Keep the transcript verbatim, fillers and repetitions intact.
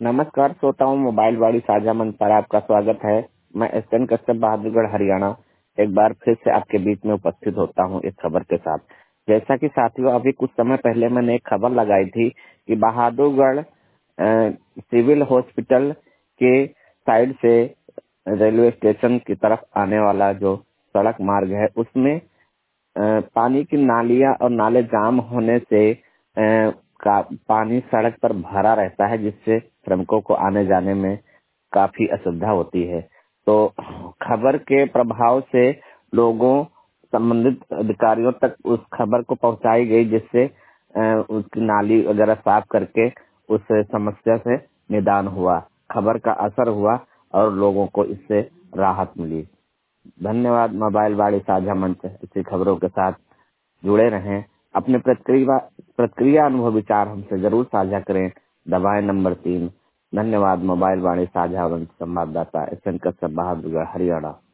नमस्कार श्रोताओं, मोबाइल वाणी साझा मंच पर आपका स्वागत है। मैं एस एन कश्यप, बहादुरगढ़, हरियाणा एक बार फिर से आपके बीच में उपस्थित होता हूं इस खबर के साथ। जैसा कि साथियों, अभी कुछ समय पहले मैंने एक खबर लगाई थी कि बहादुरगढ़ अ, सिविल हॉस्पिटल के साइड से रेलवे स्टेशन की तरफ आने वाला जो सड़क मार्ग है उसमें अ, पानी की नालियां और नाले जाम होने से अ, का पानी सड़क पर भरा रहता है, जिससे श्रमिकों को आने जाने में काफी असुविधा होती है। तो खबर के प्रभाव से लोगों, संबंधित अधिकारियों तक उस खबर को पहुंचाई गई, जिससे अ, उसकी नाली वगैरह साफ करके उस समस्या से निदान हुआ। खबर का असर हुआ और लोगों को इससे राहत मिली। धन्यवाद। मोबाइल वाणी साझा मंच इसी खबरों के साथ जुड़े रहें। अपने प्रतिक्रिया प्रतिक्रिया अनुभव विचार हमसे जरूर साझा करें। दबाएं नंबर तीन। धन्यवाद। मोबाइल वाणी साझा मंच संवाददाता एस एन कश्यप, बहादुरगढ़, हरियाणा।